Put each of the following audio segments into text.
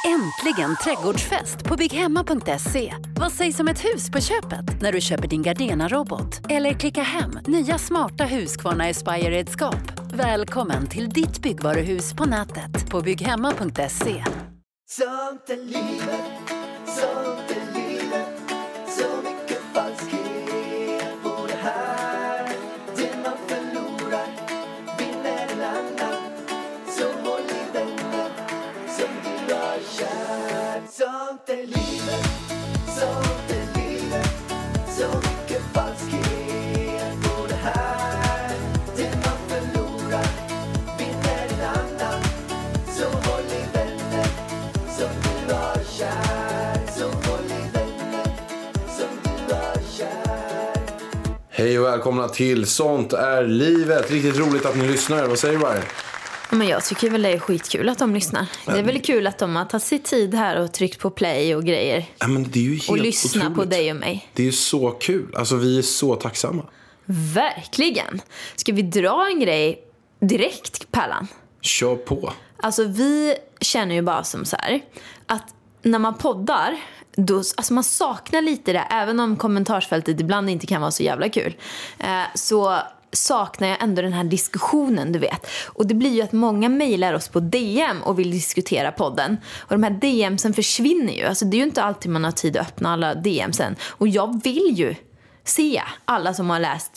Äntligen trädgårdsfest på bygghemma.se. Vad sägs om ett hus på köpet när du köper din Gardena-robot? Eller klicka hem nya smarta Husqvarna Aspire-redskap. Välkommen till ditt byggvaruhus på nätet på bygghemma.se. Sånt är livet, sånt är livet. Så mycket falskhet på det här. Det man förlorar vinner en annan. Så håll i vänner som du har kär. Sånt är livet, sånt är livet. Så mycket falskhet på det här. Det man förlorar vinner en annan. Så håll i vänner som du har kär. Så håll i vänner som du har kär. Hej och välkomna till Sånt är livet. Riktigt roligt att ni lyssnar. Vad säger du, Vargen? Men jag tycker väl det är skitkul att de lyssnar. Det är väl kul att de har tagit sig tid här och tryckt på play och grejer. Ja, men det är ju helt och lyssna otroligt. På dig och mig. Det är ju så kul. Alltså vi är så tacksamma. Verkligen. Ska vi dra en grej direkt, Pärlan? Kör på. Alltså vi känner ju bara som så här att när man poddar då, alltså man saknar lite det. Även om kommentarsfältet ibland inte kan vara så jävla kul, så saknar jag ändå den här diskussionen, du vet. Och det blir ju att många mejlar oss på DM och vill diskutera podden. Och de här DMsen försvinner ju. Alltså det är ju inte alltid man har tid att öppna alla DMsen. Och jag vill ju se alla som har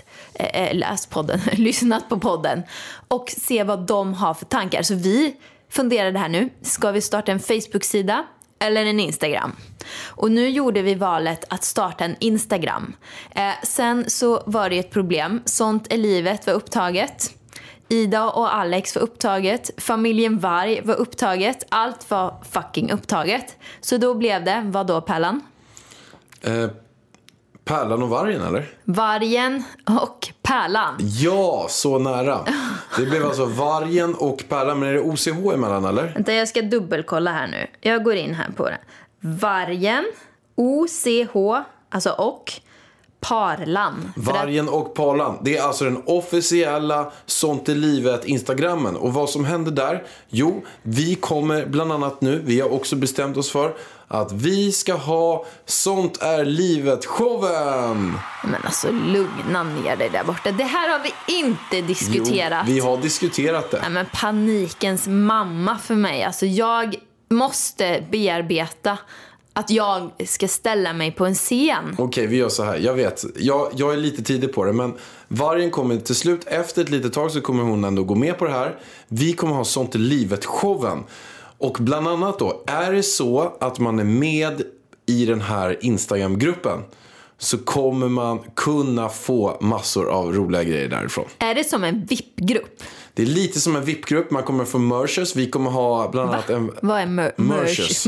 läst podden, lyssnat på podden och se vad de har för tankar. Så vi funderar det här nu. Ska vi starta en Facebook-sida eller en Instagram? Och nu gjorde vi valet att starta en Instagram. Sen så var det ett problem. Sånt är livet var upptaget. Ida och Alex var upptaget. Familjen Varg var upptaget. Allt var fucking upptaget. Så då blev det, vad då, Pärlan? Pärlan och Vargen, eller? Vargen och Pärlan. Ja, så nära. Det blev alltså Vargen och Pärlan. Men är det OCH emellan, eller? Vänta, jag ska dubbelkolla här nu. Jag går in här på det. Vargen, OCH, alltså och Parlan. Vargen och Parlan. Det är alltså den officiella Sånt är livet Instagrammen. Och vad som händer där? Jo, vi kommer bland annat nu, vi har också bestämt oss för att vi ska ha Sånt är livet showen. Men alltså lugna ner dig där borta. Det här har vi inte diskuterat. Jo, vi har diskuterat det. Nej, men panikens mamma för mig. Alltså jag måste bearbeta att jag ska ställa mig på en scen. Okej, vi gör så här. Jag vet, jag är lite tidig på det. Men Vargen kommer till slut, efter ett litet tag så kommer hon ändå gå med på det här. Vi kommer ha Sånt i livet-showen. Och bland annat då, är det så att man är med i den här Instagram-gruppen så kommer man kunna få massor av roliga grejer därifrån. Är det som en VIP-grupp? Det är lite som en VIP-grupp. Man kommer få merches. Vi kommer ha bland annat en... Vad är merches?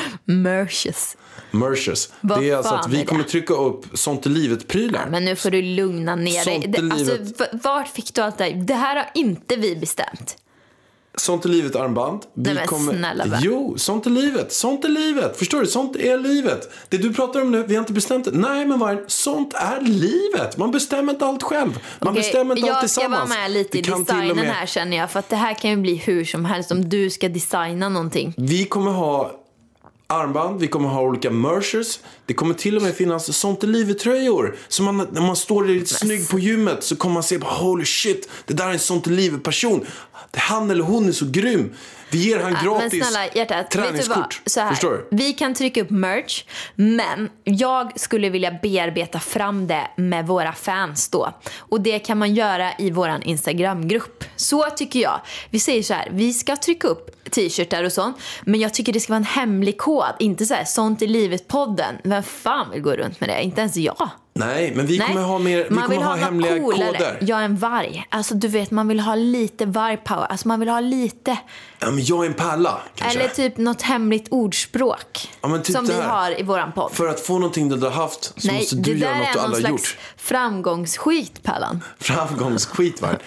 Merches. Merches. Det är alltså att vi kommer trycka upp Sånt i livet-prylar. Ja, men nu får du lugna ner dig. Alltså, vart fick du allt det här? Det här har inte vi bestämt. Sånt är livet armband. Nej, men snälla va? Jo, sånt är livet. Sånt är livet. Förstår du? Sånt är livet. Det du pratar om nu, vi har inte bestämt det. Nej, men vad är sånt är livet. Man bestämmer inte allt själv. Man bestämmer inte allt tillsammans. Jag ska vara med lite i designen här, känner jag. För att det här kan ju bli hur som helst om du ska designa någonting. Vi kommer ha armband, vi kommer ha olika merchers. Det kommer till och med finnas Sånt i livet-tröjor. Så när man står lite snygg på gymmet så kommer man se bara, holy shit, det där är en Sånt i livet-person. Han eller hon är så grym. Vi ger han gratis träningskort. Så här, förstår du? Vi kan trycka upp merch, men jag skulle vilja bearbeta fram det med våra fans då. Och det kan man göra i våran Instagramgrupp. Så tycker jag. Vi säger så här, vi ska trycka upp t-shirtar och sånt, men jag tycker det ska vara en hemlig kod. Inte så här, Sånt i livet-podden. Vem fan vill gå runt med det? Inte ens jag. Nej, men vi kommer ha mer, vi kommer ha hemliga koder. Jag är en varg. Alltså du vet, man vill ha lite vargpower. Alltså man vill ha lite. Ja, men jag är en pärla kanske. Eller typ något hemligt ordspråk. Ja, men typ som vi har i våran podd. För att få någonting du har haft så måste du göra något du aldrig har gjort. Framgångsskit, Pärlan. Framgångsskit, var.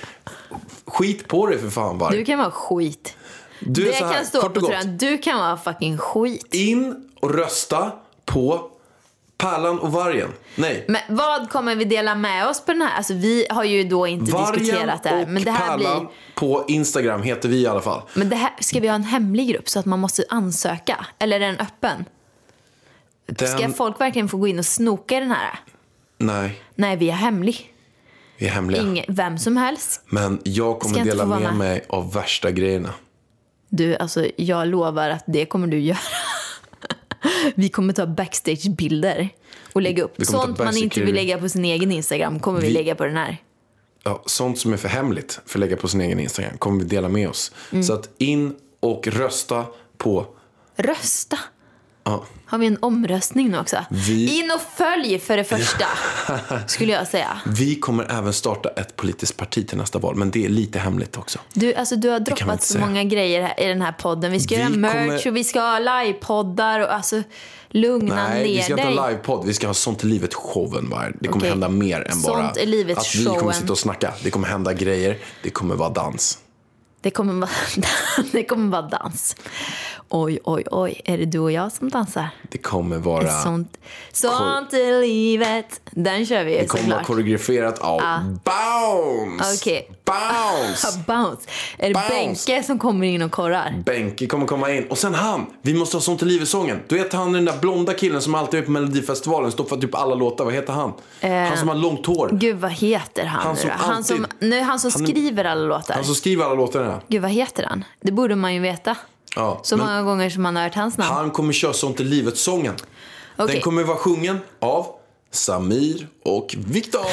Skit på dig för fan, var. Du kan vara skit. Du det här, kan stå på tröjan. Du kan vara fucking skit. In och rösta på Pärlan och vargen. Nej. Men vad kommer vi dela med oss på den här? Alltså vi har ju då inte diskuterat det här. Men det här Pärlan på Instagram heter vi i alla fall. Men det här, ska vi ha en hemlig grupp så att man måste ansöka? Eller är den öppen? Ska folk verkligen få gå in och snoka i den här? Nej, vi är hemlig. Vi är hemliga. Vem som helst. Men jag kommer dela med mig av värsta grejerna. Du, alltså jag lovar att det kommer du göra. Vi kommer ta backstage-bilder och lägga upp. Sånt man inte vill lägga på sin egen Instagram kommer vi lägga på den här. Ja, sånt som är för hemligt för att lägga på sin egen Instagram kommer vi dela med oss. Så att in och rösta på... Rösta? Ja. Har vi en omröstning nu också? In och följ för det första, skulle jag säga. Vi kommer även starta ett politiskt parti till nästa val, men det är lite hemligt också. Du har droppat så många grejer här, i den här podden. Vi ska göra merch och vi ska ha livepoddar och alltså lugna ner dig. Nej, vi ska inte ha livepodd. Vi ska ha Sånt är livet-showen. Det kommer hända mer än bara Sånt är livet att vi kommer sitta och snacka. Det kommer hända grejer. Det kommer vara dans. Det kommer vara dans. Oj, är det du och jag som dansar? Det kommer vara... Sånt är livet. Den kör vi. Det kommer vara koreograferat av Bounce. Okej. Bounce. Bounce. Är det Benke som kommer in och korrar? Benke kommer komma in. Och sen vi måste ha Sånt är livet-sången. Du vet han den där blonda killen som alltid är på Melodifestivalen, står för typ alla låtar. Vad heter han? Han som har långt hår. Gud, vad heter han nu? Han som skriver alla låtar. Han som skriver alla låtar. Gud, vad heter han? Det borde man ju veta. Ja, så många gånger som man har hört hans namn. Han kommer köra Sånt är livet-sången. Okay. Den kommer vara sjungen av Samir och Viktor.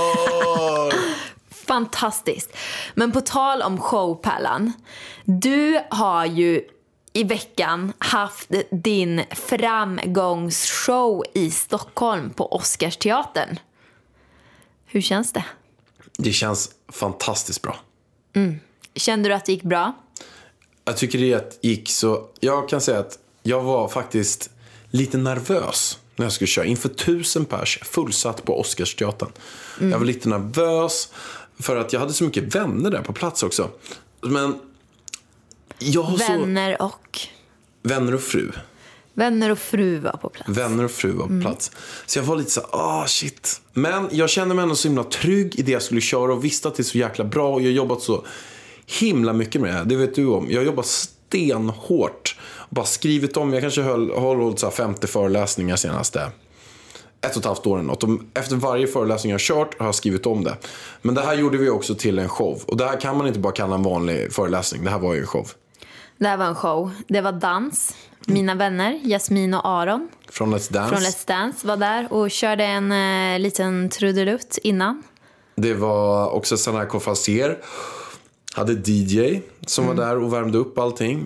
Fantastiskt. Men på tal om showpärlan. Du har ju i veckan haft din framgångsshow i Stockholm på Oscarsteatern. Hur känns det? Det känns fantastiskt bra. Kände du att det gick bra? Jag tycker det gick så... Jag kan säga att jag var faktiskt lite nervös när jag skulle köra. Inför 1000 pers fullsatt på Oscarsteatern. Jag var lite nervös för att jag hade så mycket vänner där på plats också. Men jag har Vänner och fru. Vänner och fru var på plats. Vänner och fru var på plats. Så jag var lite så shit. Men jag kände mig ändå så himla trygg i det jag skulle köra och visste att det är så jäkla bra. Och jag har jobbat så himla mycket med det här. Det vet du om. Jag har jobbat stenhårt. Bara skrivit om. Jag kanske har hållit så 50 föreläsningar senaste 1,5 åren. Och efter varje föreläsning jag har kört har jag skrivit om det. Men det här gjorde vi också till en show. Och det här kan man inte bara kalla en vanlig föreläsning. Det här var ju en show. Det här var en show. Det var dans. Mina vänner, Jasmin och Aron från Let's Dance var där och körde en liten trudelutt innan. Det var också Sanna Kofassier. Hade DJ som var där och värmde upp allting.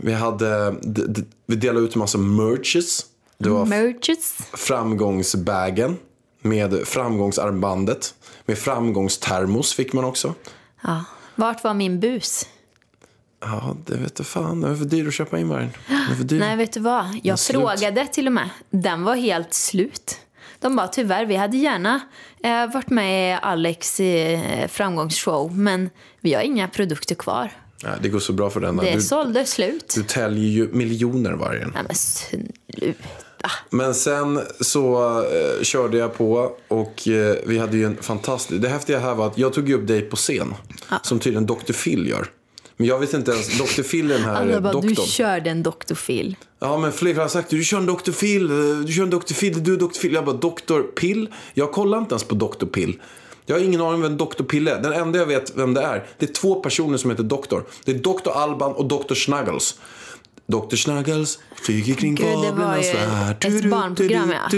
Vi delade ut en massa merches. Det var framgångsbagen med framgångsarmbandet. Med framgångstermos fick man också. Ja. Vart var min bus? Ja, det vet du fan. Det var för dyr att köpa in varje. Nej, vet du vad? Jag frågade till och med. Den var helt slut. De bara, tyvärr, vi hade gärna varit med i Alex framgångsshow. Men vi har inga produkter kvar. Nej, det går så bra för den. Det sålde slut. Du täljer ju miljoner varje. Nej, men sluta. Men sen så körde jag på och vi hade ju en fantastisk... Det häftiga här var att jag tog upp dig på scen. Som tydligen Dr. Phil gör. Men jag vet inte ens, Dr. Phil är den här alla bara, doktorn. Du körde en Dr. Phil. Ja, men flera har sagt, du kör en Dr. Phil, du är Dr. Phil. Jag bara, Dr. Pill? Jag kollar inte ens på Dr. Pill. Jag har ingen aning om vem Dr. Pill är. Den enda jag vet vem det är 2 personer som heter Doktor. Det är Dr. Alban och Dr. Snuggles. Dr. Snuggles flyger kring kablarnas värld. Det var ju ett barnprogram, ja.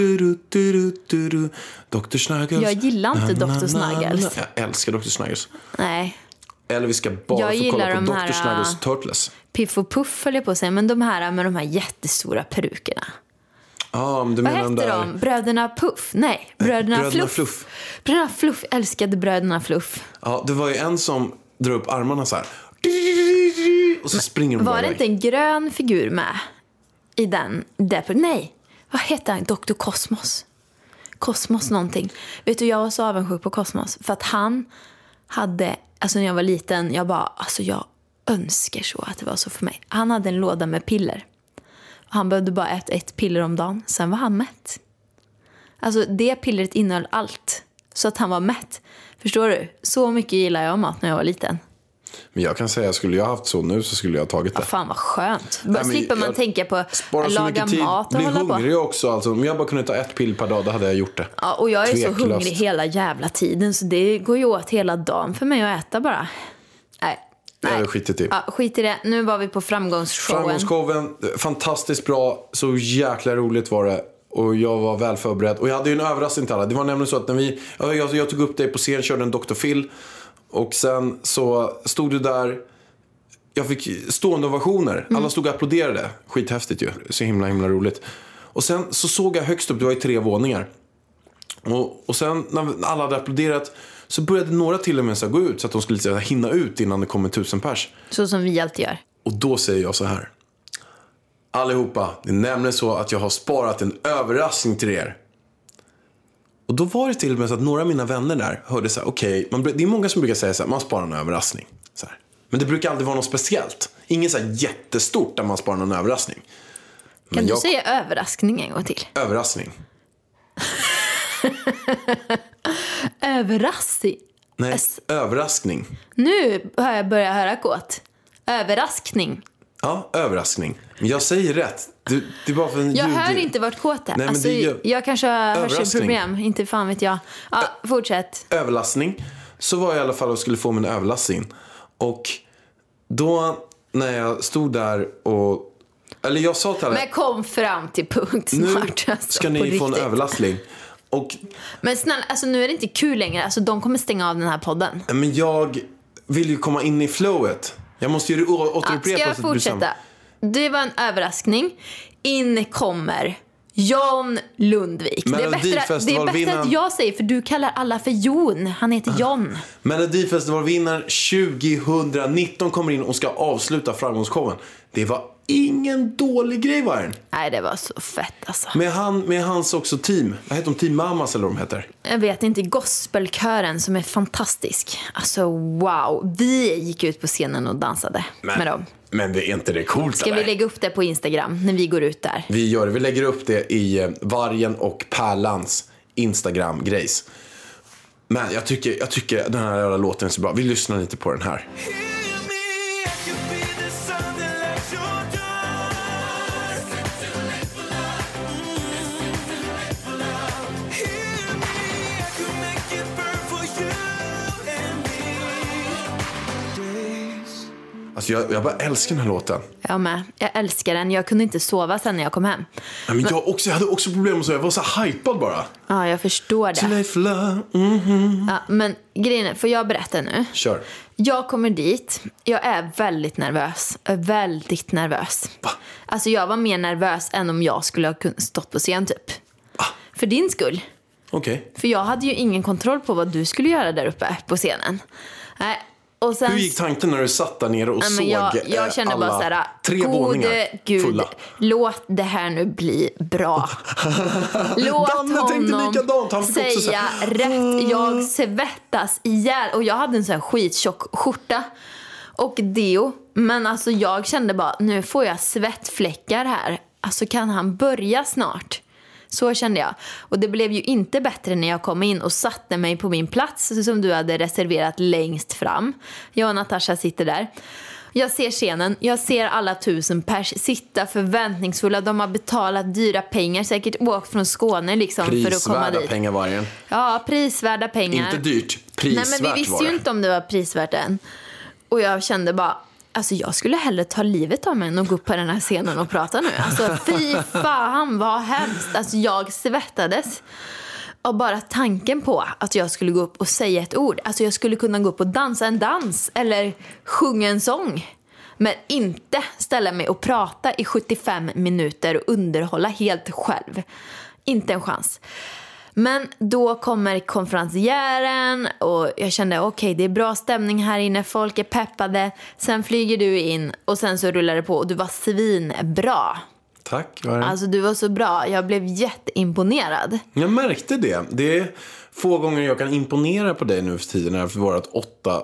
Dr. Snuggles. Jag gillar inte Dr. Snuggles. Jag älskar Dr. Snuggles. Nej. Eller vi ska bara få kolla på Dr. Snuggles Turtles. Piff och Puff höll jag på att säga. Men de här med de här jättestora perukerna. Ja, men du menar vad hette de? Bröderna Puff? Nej, Bröderna Fluff. Bröderna Fluff, älskade Bröderna Fluff. Ja, det var ju en som drar upp armarna så här. Och så springer de bara. Var det inte en grön figur med i den? Nej, vad heter han? Dr. Cosmos. Cosmos någonting. Vet du, jag var så avundsjuk på Cosmos. För att han hade... Alltså när jag var liten, jag önskar så att det var så för mig. Han hade en låda med piller. Han behövde bara äta 1 piller om dagen. Sen var han mätt. Alltså det pillret innehöll allt. Så att han var mätt. Förstår du? Så mycket gillar jag mat när jag var liten. Men jag kan säga, skulle jag haft så nu så skulle jag ha tagit det. Ja, fan vad skönt. Bara slipper man tänka på att laga mat och blir hålla på. hungrig också. Alltså, om jag bara kunde ta ett pill per dag, då hade jag gjort det. Ja, och jag är Tveklöst. så hungrig hela jävla tiden. Så det går ju åt hela dagen för mig att äta bara. Nej. Det är skitigt i. Ja, skit i det. Nu var vi på framgångsshowen. Framgångsshowen, fantastiskt bra. Så jäkla roligt var det. Och jag var väl förberedd. Och jag hade ju en överraskning till alla. Det var nämligen så att när jag tog upp dig på scen, körde en Dr. Phil. Och sen så stod du där. Jag fick stående ovationer. Alla stod och applåderade. Skithäftigt ju. Så himla roligt. Och sen så såg jag högst upp, det var ju 3 våningar. Och sen när alla hade applåderat så började några till och med så gå ut så att de skulle hinna ut innan det kom 1000 pers. Så som vi alltid gör. Och då säger jag så här: allihopa, det är nämligen så att jag har sparat en överraskning till er. Och då var det till och med så att några av mina vänner där hörde så här: okej, det är många som brukar säga så här, man sparar en överraskning så här. Men det brukar aldrig vara något speciellt. Inget så här jättestort där man sparar någon överraskning. Kan du säga överraskning en gång till? Överraskning. Överraskning? Nej, överraskning. Nu har jag börjat höra kåt. Överraskning. Ja, överraskning. Men jag säger rätt. Det är bara för en jag hör inte vart kåt är. Nej, alltså, jag kanske har hörselproblem. Inte fan vet jag. Ja, fortsätt. Överlastning. Så var jag i alla fall och skulle få min överlastning. Och då när jag stod där och... Eller jag sa till alla... Men kom fram till punkt snart. Nu alltså, ska ni få en överlastning. Och... Men snälla, alltså nu är det inte kul längre. Alltså de kommer stänga av den här podden. Men jag vill ju komma in i flowet. Jag måste ju återupprepa. Ska jag fortsätta? Det var en överraskning. In kommer John Lundvik. Det är bättre att jag säger, för du kallar alla för Jon. Han heter John. Melodifestivalvinnaren 2019 kommer in och ska avsluta framgångsshowen. Det var ingen dålig grej, var den? Nej, det var så fett alltså. Med hans också team. Vad heter de? Team Mamas eller vad de heter? Jag vet inte, gospelkören som är fantastisk. Alltså wow. Vi gick ut på scenen och dansade med dem. Men det är inte det coolt. Ska vi lägga upp det på Instagram när vi går ut där? Vi gör det. Vi lägger upp det i Vargen och Pärlans Instagram-grejs. Men jag tycker den här jävla låten är så bra. Vi lyssnar lite på den här. Alltså jag bara älskar den här låten. Jag med. Jag älskar den. Jag kunde inte sova sen när jag kom hem. Ja, men jag hade också problem med så. Jag var så hypad bara. Ja, jag förstår det. Ja, men grejen är, får jag berätta nu? Kör. Jag kommer dit. Jag är väldigt nervös. Väldigt nervös. Va? Alltså jag var mer nervös än om jag skulle ha stått på scen typ. För din skull. Okej. För jag hade ju ingen kontroll på vad du skulle göra där uppe på scenen. Nej. Och sen, hur gick tanken när du satt där nere och såg jag kände alla bara så här, 3 våningar Gud, fulla? Låt det här nu bli bra. Låt honom säga rätt. Jag svettas ihjäl. Och jag hade en sån här skittjock skjorta och deo. Men alltså jag kände bara, nu får jag svettfläckar här. Alltså kan han börja snart? Så kände jag. Och det blev ju inte bättre när jag kom in och satte mig på min plats som du hade reserverat längst fram. Jag och Natasha sitter där. Jag ser scenen. Jag ser alla 1000 pers sitta förväntningsfulla. De har betalat dyra pengar. Säkert åkt från Skåne liksom för att komma dit. Prisvärda pengar var det. Ja, prisvärda pengar. Inte dyrt. Prisvärt. Nej, men vi visste ju inte om det var prisvärt än. Och jag kände bara, alltså jag skulle hellre ta livet av mig än att gå upp på den här scenen och prata nu. Alltså fy fan vad hemskt. Alltså jag svettades. Och bara tanken på att jag skulle gå upp och säga ett ord. Alltså jag skulle kunna gå upp och dansa en dans. Eller sjunga en sång. Men inte ställa mig och prata i 75 minuter och underhålla helt själv. Inte en chans. Men då kommer konferencieren och jag kände okej, det är bra stämning här inne, folk är peppade. Sen flyger du in och sen så rullar det på och du var svinbra. Tack. Alltså du var så bra, jag blev jätteimponerad. Jag märkte det. Det är få gånger jag kan imponera på dig nu för tiden efter vårt 8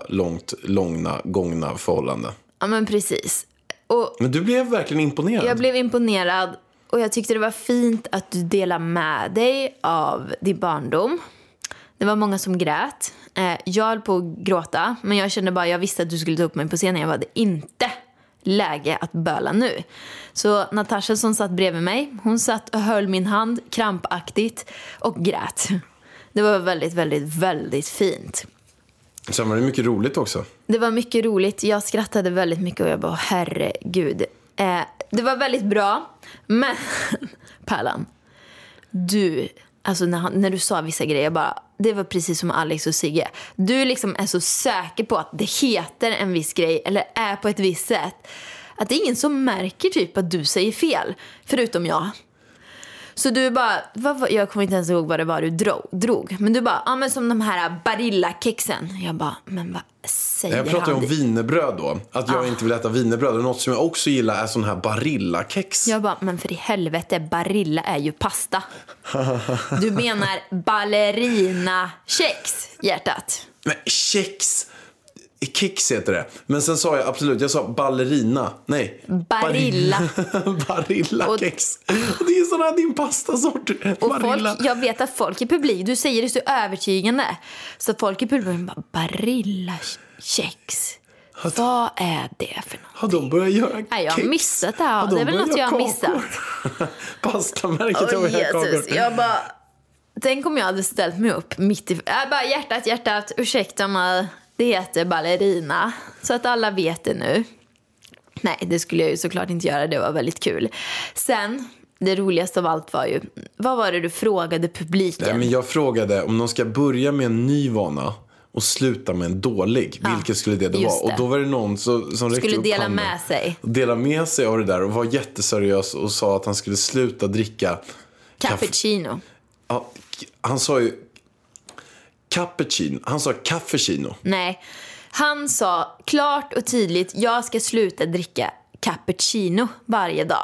gångna förhållande. Ja men precis. Men du blev verkligen imponerad. Jag blev imponerad. Och jag tyckte det var fint att du delade med dig av din barndom. Det var många som grät. Jag höll på att gråta, men jag kände bara, jag visste att du skulle ta upp mig på scenen. Jag var inte läge att böla nu. Så Natasha som satt bredvid mig, hon satt och höll min hand krampaktigt och grät. Det var väldigt, väldigt, väldigt fint. Sen var det mycket roligt också. Det var mycket roligt. Jag skrattade väldigt mycket och jag bara, herregud. Det var väldigt bra. Men, Pärlan, du, alltså när du sa vissa grejer, bara, det var precis som Alex och Sigge. Du liksom är så säker på att det heter en viss grej eller är på ett visst sätt, att det är ingen som märker typ att du säger fel, förutom jag. Så du bara, jag kommer inte ens ihåg vad det var du drog. Men du bara, men som de här Barilla-kexen. Jag bara, men vad säger han? Jag pratade om wienerbröd då. Att jag inte vill äta wienerbröd. Och något som jag också gillar är sån här Barilla-kex. Jag bara, men för i helvete, Barilla är ju pasta. Du menar ballerina-kex, hjärtat. Men kex... Kicks heter det. Men sen sa jag absolut, jag sa ballerina. Nej. Barilla. Barilla-kex. Och det är sån här din pastasort. Och folk, jag vet att folk i publik, du säger det så övertygande. Så folk i publiken bara, Barilla-kex. Vad är det för något? Har de börjat göra kex? Nej, jag har missat det här. Det är väl något jag har missat. Pastamärket har jag kakor. Jag bara, tänk om jag hade ställt mig upp mitt i... Jag bara, hjärtat, ursäkta mig. Det heter ballerina. Så att alla vet det nu. Nej, det skulle jag ju såklart inte göra. Det var väldigt kul. Sen, det roligaste av allt var ju, vad var det du frågade publiken? Nej, men jag frågade om de ska börja med en ny vana och sluta med en dålig. Vilket skulle det vara? Och då var det någon som skulle dela med sig. Dela med sig av det där och var jätteseriös och sa att han skulle sluta dricka cappuccino. Ja, han sa ju cappuccino. Han sa kaffecino. Nej, han sa klart och tydligt, jag ska sluta dricka cappuccino varje dag.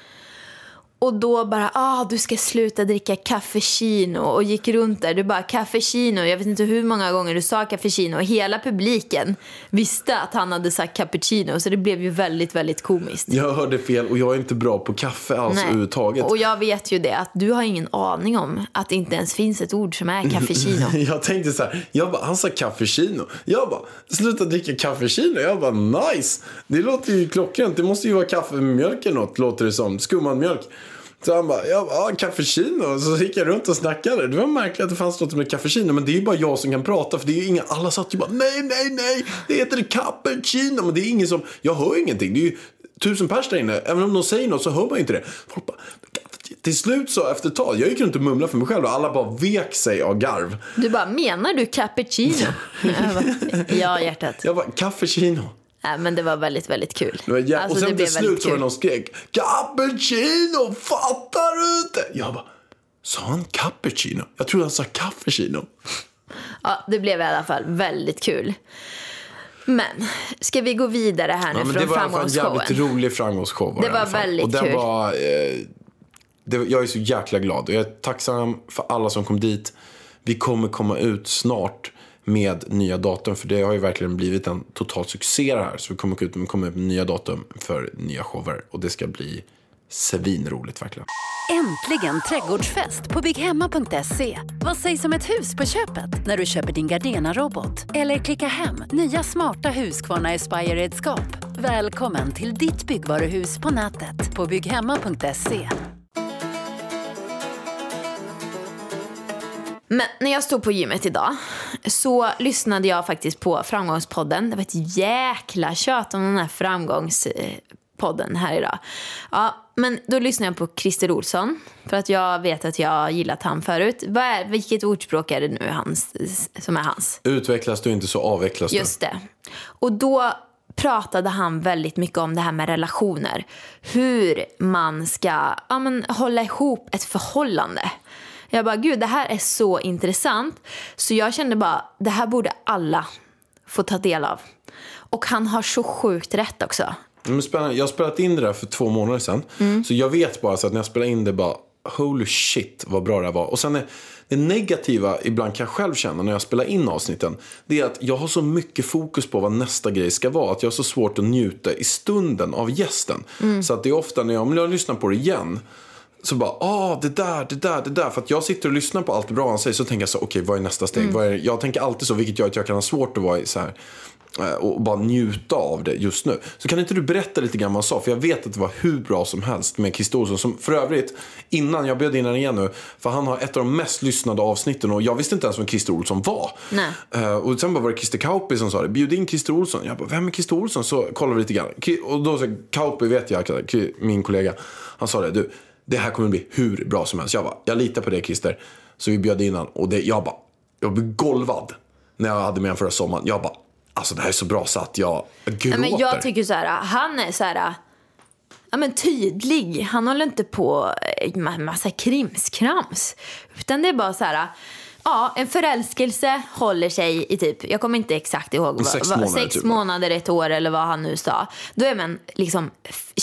Och då bara, du ska sluta dricka kaffecino. Och gick runt där, du bara, kaffecino. Jag vet inte hur många gånger du sa kaffecino. Och hela publiken visste att han hade sagt cappuccino. Så det blev ju väldigt, väldigt komiskt. Jag hörde fel och jag är inte bra på kaffe alls överhuvudtaget. Och jag vet ju det, att du har ingen aning om att det inte ens finns ett ord som är kaffecino. Jag tänkte så här, han sa kaffecino. Jag bara, sluta dricka kaffecino. Jag bara, nice. Det låter ju klockrent. Det måste ju vara kaffe med mjölk eller något, låter det som. Skummad mjölk. Så han bara, kaffecino. Så gick jag runt och snackade. Det var märkligt att det fanns något med kaffecino. Men det är ju bara jag som kan prata. För det är ju inga, alla satt ju bara, nej. Det heter cappuccino. Men det är ingen som, jag hör ingenting. Det är ju 1000 pers där inne. Även om de säger något så hör man inte det. Folk bara, till slut så efter ett tag, jag gick runt och mumlade för mig själv. Och alla bara vek sig av garv. Du bara, menar du cappuccino? Ja, hjärtat. Jag bara, kaffecino. Nej, men det var väldigt, väldigt kul. Och sen till slut så var det någon skrek, cappuccino, fattar du inte? Jag bara, sa han cappuccino? Jag tror han sa kaffecino. Ja, det blev i alla fall väldigt kul. Men, ska vi gå vidare här nu från framgångsshowen? Det var en jävligt rolig framgångsshow. Det var väldigt och kul. Jag är så jäkla glad. Och jag är tacksam för alla som kom dit. Vi kommer komma ut snart med nya datum, för det har ju verkligen blivit en total succé här. Så vi kommer ut med nya datum för nya shower. Och det ska bli svinroligt verkligen. Äntligen trädgårdsfest på bygghemma.se. Vad sägs om ett hus på köpet när du köper din Gardena-robot? Eller klicka hem nya smarta Husqvarna Aspire-redskap. Välkommen till ditt byggvaruhus på nätet på bygghemma.se. Men när jag stod på gymmet idag så lyssnade jag faktiskt på Framgångspodden. Det var ett jäkla kött om den här Framgångspodden här idag. Ja, men då lyssnade jag på Christer Olsson. För att jag vet att jag gillat han förut. Vilket ordspråk är det nu som är hans? Utvecklas du inte så avvecklas du. Just det. Och då pratade han väldigt mycket om det här med relationer. Hur man ska hålla ihop ett förhållande. Jag bara, gud, det här är så intressant. Så jag kände bara, det här borde alla få ta del av. Och han har så sjukt rätt också. Jag har spelat in det där för 2 månader sedan. Så jag vet bara så att när jag spelar in det bara, holy shit vad bra det var. Och sen är det negativa ibland kan jag själv känna när jag spelar in avsnitten. Det är att jag har så mycket fokus på vad nästa grej ska vara. Att jag har så svårt att njuta i stunden av gästen. Så att det är ofta om jag lyssnar på det igen. Så bara, det där. För att jag sitter och lyssnar på allt bra han säger. Så tänker jag så, okej, vad är nästa steg? Jag tänker alltid så, vilket gör att jag kan ha svårt att vara i så här och bara njuta av det just nu. Så kan inte du berätta lite grann vad han sa? För jag vet att det var hur bra som helst med Christer Olsson. Som för övrigt, innan jag bjöd in han igen nu, för han har ett av de mest lyssnade avsnitten. Och jag visste inte ens vem Christer Olsson var. Och sen bara var det Christer Kauppi som sa det. Bjud in Christer Olsson. Jag bara, vem är Christer Olsson? Så kollar vi lite grann. Och då så Kauppi, vet jag, min kollega, han sa det, du, det här kommer bli hur bra som helst. Jag litar på det, Christer. Så vi bjöd in han. Och jag blev golvad när jag hade med honom förra sommaren. Jag bara, alltså det här är så bra så att jag gråter. Men jag tycker så här, han är så här, ja men tydlig. Han håller inte på med massa krimskrams. Utan det är bara så här, ja, en förälskelse håller sig i typ, jag kommer inte exakt ihåg, 6 månader, ett år eller vad han nu sa. Då är man liksom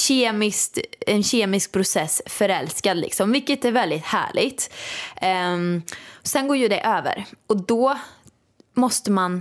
en kemisk process förälskad liksom, vilket är väldigt härligt. Sen går ju det över och då måste man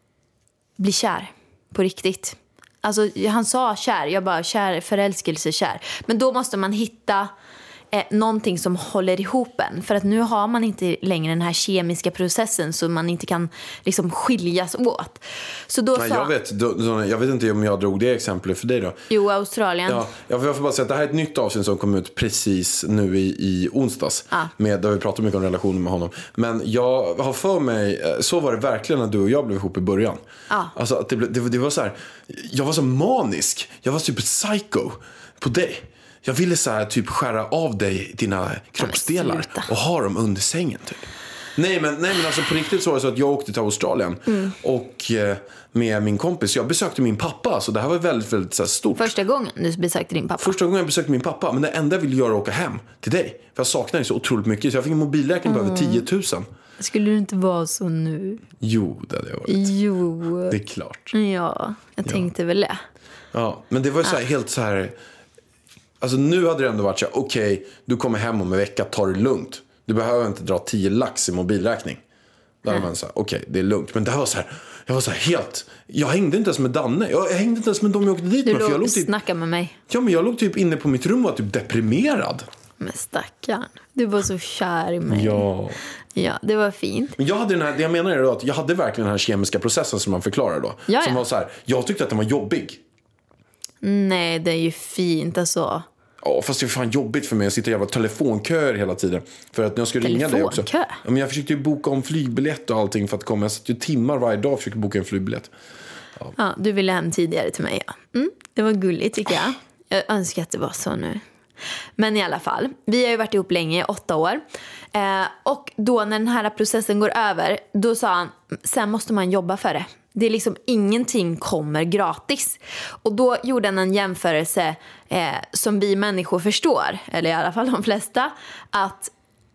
bli kär på riktigt. Alltså han sa kär, jag bara kär, förälskelse, kär. Men då måste man hitta någonting som håller ihop en. För att nu har man inte längre den här kemiska processen så man inte kan liksom skiljas åt. Så då nej, jag vet inte om jag drog det exemplet för dig då. Jo, Australien. Ja, jag får bara säga att det här är ett nytt avsnitt som kom ut precis nu i onsdags. Där vi pratar mycket om relationer med honom. Men jag har för mig, så var det verkligen när du och jag blev ihop i början. Alltså att det var så här, jag var så manisk. Jag var typ psycho på dig. Jag ville så här typ skära av dig dina kroppsdelar och ha dem under sängen typ. Nej men alltså på riktigt så var det så att jag åkte till Australien och med min kompis, jag besökte min pappa, så det här var väldigt, väldigt så här stort. Första gången du besökte din pappa? Första gången jag besökte min pappa, men det enda jag ville göra var att åka hem till dig. För jag saknar dig så otroligt mycket, så jag fick en mobilräkning på över 10 000. Skulle du inte vara så nu? Jo, det hade jag varit. Jo. Det är klart. Ja, jag tänkte väl det. Ja, men det var så här, helt så här. Alltså nu hade det ändå varit så här, okej, du kommer hem om en vecka, ta det lugnt. Du behöver inte dra 10 lax i mobilräkning. Där var man så här, okej, det är lugnt. Men det här var så här, jag var så här helt, jag hängde inte ens med Danne. Jag hängde inte ens med dem jag åkte dit med. Du låg typ, snacka med mig. Ja, men jag låg typ inne på mitt rum och var typ deprimerad. Men stackarn, du var så kär i mig. Ja, det var fint. Men jag hade den här, det jag menar är då att jag hade verkligen den här kemiska processen som man förklarar då. Ja. Som var så här, jag tyckte att den var jobbig. Nej, det är ju fint alltså. Ja, fast det är fan jobbigt för mig att sitta i jävla telefonköer hela tiden. För att när jag skulle ringa dig också. Ja, men jag försökte ju boka om flygbiljett och allting för att komma. Jag satt ju timmar varje dag och försökte boka en flygbiljett. Ja, du ville hem tidigare till mig, ja. Det var gulligt tycker jag. Jag önskar att det var så nu. Men i alla fall, vi har ju varit ihop länge, 8 år. Och då när den här processen går över, då sa han, sen måste man jobba för det. Det är liksom, ingenting kommer gratis. Och då gjorde han en jämförelse som vi människor förstår, eller i alla fall de flesta, att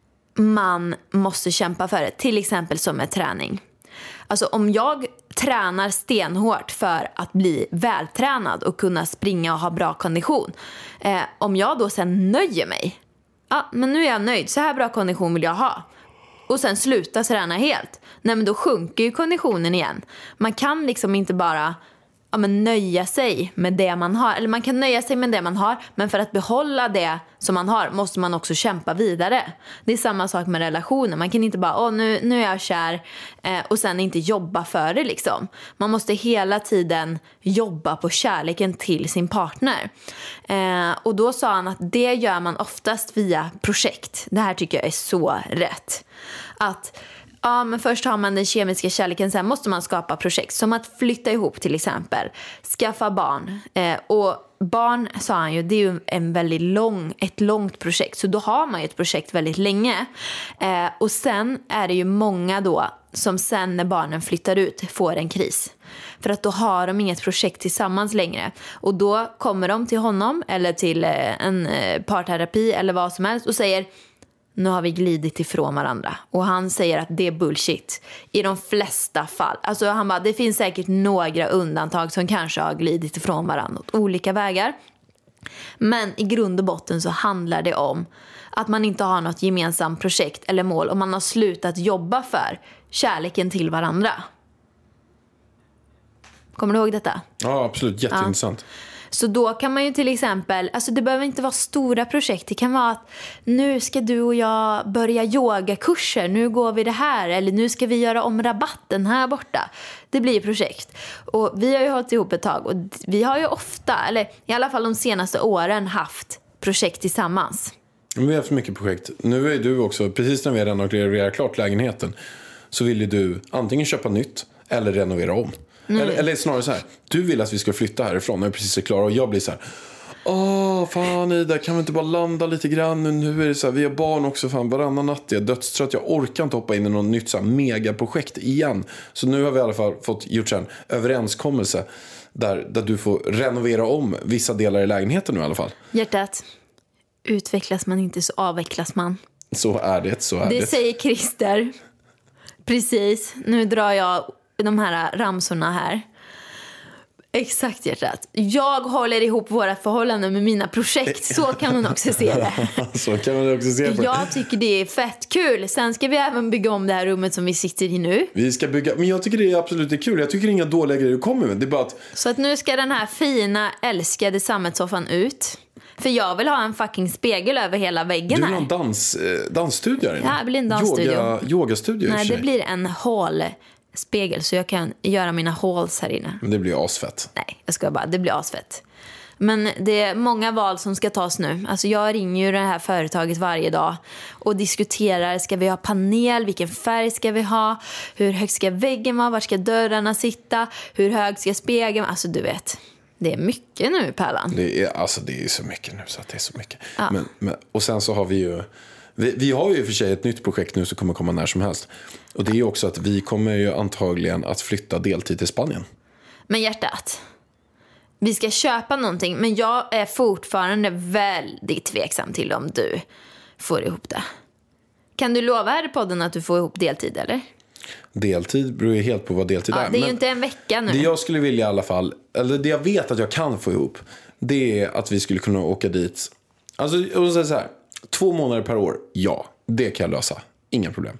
man måste kämpa för det. Till exempel som med träning. Alltså om jag tränar stenhårt för att bli vältränad och kunna springa och ha bra kondition. Om jag då sen nöjer mig. Ja, men nu är jag nöjd. Så här bra kondition vill jag ha. Och sen sluta träna helt. Nej, men då sjunker ju konditionen igen. Man kan liksom inte bara nöja sig med det man har. Eller man kan nöja sig med det man har. Men för att behålla det som man har måste man också kämpa vidare. Det är samma sak med relationer. Man kan inte bara, nu är jag kär. Och sen inte jobba för det liksom. Man måste hela tiden jobba på kärleken till sin partner. Och då sa han att det gör man oftast via projekt. Det här tycker jag är så rätt. Att ja, men först har man den kemiska kärleken, sen måste man skapa projekt. Som att flytta ihop till exempel. Skaffa barn. Och barn, sa han ju, det är ju ett långt projekt. Så då har man ju ett projekt väldigt länge. Och sen är det ju många då som sen när barnen flyttar ut får en kris. För att då har de inget projekt tillsammans längre. Och då kommer de till honom eller till en parterapi eller vad som helst och säger, nu har vi glidit ifrån varandra. Och han säger att det är bullshit i de flesta fall. Alltså han bara, det finns säkert några undantag som kanske har glidit ifrån varandra åt olika vägar. Men i grund och botten så handlar det om att man inte har något gemensamt projekt eller mål. Och man har slutat jobba för kärleken till varandra. Kommer du ihåg detta? Ja, absolut. Jätteintressant. Ja. Så då kan man ju till exempel, alltså det behöver inte vara stora projekt. Det kan vara att nu ska du och jag börja yogakurser, nu går vi det här, eller nu ska vi göra om rabatten här borta. Det blir projekt. Och vi har ju hållit ihop ett tag och vi har ju ofta, eller i alla fall de senaste åren, haft projekt tillsammans. Vi har haft mycket projekt. Nu är du också, precis när vi redan har renoverat klart lägenheten, så vill ju du antingen köpa nytt eller renovera om. Eller snarare så här, du vill att vi ska flytta härifrån när vi precis är klara, och jag blir så här: fan Ida, kan vi inte bara landa lite grann? Nu är det så här, vi har barn också, fan varannan natt, jag är dödstrött, jag orkar inte hoppa in i något nytt så här megaprojekt igen. Så nu har vi i alla fall fått gjort en överenskommelse där du får renovera om vissa delar i lägenheten nu i alla fall. Hjärtat, utvecklas man inte så avvecklas man. Så är det. Det säger Christer. Precis, nu drar jag de här ramsorna här. Exakt, hjärtat. Jag håller ihop våra förhållanden med mina projekt. Så kan man också se det. Så kan man också se det. Jag tycker det är fett kul. Sen ska vi även bygga om det här rummet som vi sitter i nu. Vi ska bygga, men jag tycker det är absolut kul. Jag tycker inga dåliga grejer kommer med. Det är bara att... Så att nu ska den här fina, älskade sammetssoffan ut. För jag vill ha en fucking spegel över hela väggen här. Du vill ha en dansstudio här inne? Ja, det blir en dansstudio. Yogastudio. Nej, det blir en hall-spegel så jag kan göra mina halls här inne. Men det blir asfett. Nej, jag ska bara, det blir asfett. Men det är många val som ska tas nu. Alltså jag ringer ju det här företaget varje dag och diskuterar, ska vi ha panel, vilken färg ska vi ha, hur högt ska väggen vara, var ska dörrarna sitta, hur hög ska spegeln, alltså du vet. Det är mycket nu, Pärlan. Det är så mycket nu så att det är så mycket. Ja. Men, och sen så har vi ju... Vi har ju i och för sig ett nytt projekt nu som kommer komma när som helst. Och det är ju också att vi kommer ju antagligen att flytta deltid till Spanien. Men hjärtat, vi ska köpa någonting. Men jag är fortfarande väldigt tveksam till om du får ihop det. Kan du lova här i podden att du får ihop deltid, eller? Deltid beror ju helt på vad deltid är. Det är ju inte en vecka nu. Det jag skulle vilja i alla fall, eller det jag vet att jag kan få ihop, det är att vi skulle kunna åka dit. Alltså, jag vill säga så här, 2 månader per år, ja, det kan jag lösa. Inga problem.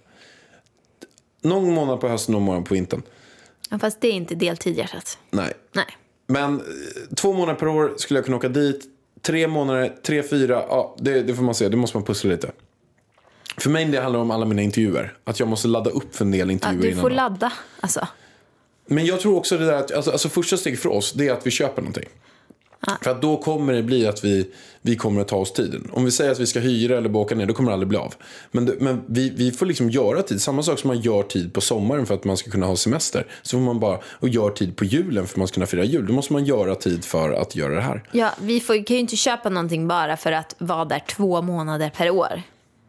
Någon månad på hösten, någon månad på vintern. Ja, fast det är inte deltid, hjärtat. Nej. Nej. Men 2 månader per år skulle jag kunna åka dit. 3 månader, 3-4, ja, det får man se. Det måste man pussla lite. För mig det handlar om alla mina intervjuer. Att jag måste ladda upp för en del intervjuer innan. Du får ladda, alltså. Men jag tror också det där att alltså första steg för oss, det är att vi köper någonting. För att då kommer det bli att vi kommer att ta oss tiden. Om vi säger att vi ska hyra eller boka ner, då kommer det aldrig bli av. Men vi får liksom göra tid. Samma sak som man gör tid på sommaren för att man ska kunna ha semester. Så får man bara och gör tid på julen för att man ska kunna fira jul. Då måste man göra tid för att göra det här. Ja, vi kan ju inte köpa någonting bara för att vara där 2 månader per år.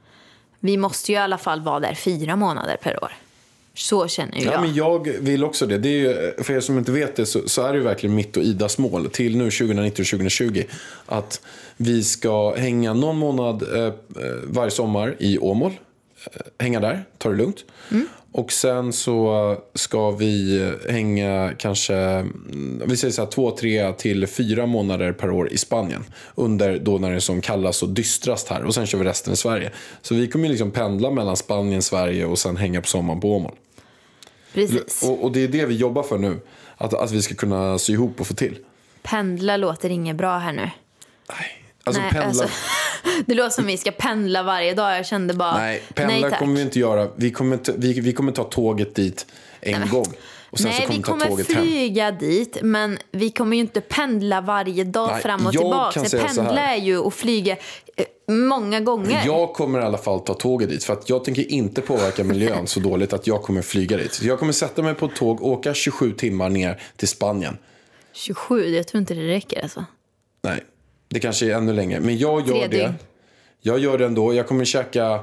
Vi måste ju i alla fall vara där 4 månader per år. Så känner jag. Ja, men jag vill också det. Det är ju, för er som inte vet det så är det ju verkligen mitt och Idas mål till nu 2019-2020 att vi ska hänga någon månad varje sommar i Åmål. Hänga där, ta det lugnt. Och sen så ska vi hänga kanske, vi säger så här 2, 3 till 4 månader per år i Spanien. Under då när det är som kallas och dystrast här. Och sen kör vi resten i Sverige. Så vi kommer liksom pendla mellan Spanien, Sverige och sen hänga på sommaren på Åmål. Precis. Och det är det vi jobbar för nu. Att vi ska kunna sy ihop och få till. Pendla låter inget bra här nu. Nej. Alltså nej, pendla... alltså, det låter som vi ska pendla varje dag. Jag kände bara... Nej, pendla kommer vi inte göra. Vi kommer ta tåget dit en gång. Och sen så vi kommer flyga dit. Men vi kommer ju inte pendla varje dag fram och tillbaka. Så pendla är ju att flyga många gånger. Jag kommer i alla fall ta tåget dit. För att jag tänker inte påverka miljön så dåligt att jag kommer flyga dit. Så jag kommer sätta mig på ett tåg, åka 27 timmar ner till Spanien. 27? Jag tror inte det räcker alltså. Nej. Det kanske är ännu längre. Men jag gör det. Jag gör det ändå. Jag kommer käka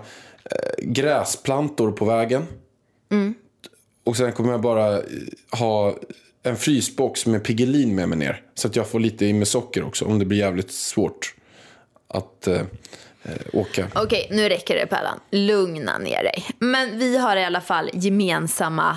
gräsplantor på vägen. Och sen kommer jag bara ha en frysbox med Piggelin med mig ner. Så att jag får lite i med socker också. Om det blir jävligt svårt att åka. Okej, nu räcker det, Pärlan. Lugna ner dig. Men vi har i alla fall gemensamma